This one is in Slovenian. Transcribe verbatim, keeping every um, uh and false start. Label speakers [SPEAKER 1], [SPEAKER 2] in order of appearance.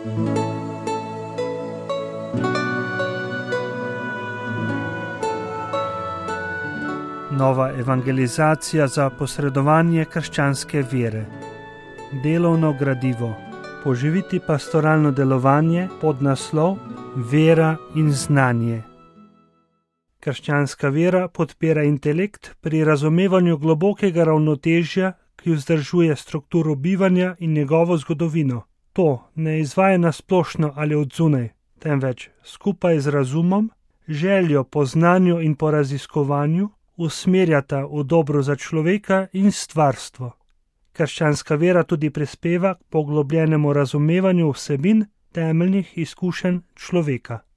[SPEAKER 1] Nova evangelizacija za posredovanje krščanske vere. Delovno gradivo. Poživiti pastoralno delovanje pod naslov Vera in znanje. Krščanska vera podpira intelekt pri razumevanju globokega ravnotežja, ki vzdržuje strukturo bivanja in njegovo zgodovino. To ne izvaja nasplošno ali od zunaj, temveč skupaj z razumom, željo po znanju in po raziskovanju usmerjata v dobro za človeka in stvarstvo. Krščanska vera tudi prispeva k poglobljenemu razumevanju vsebin temeljnih izkušenj človeka.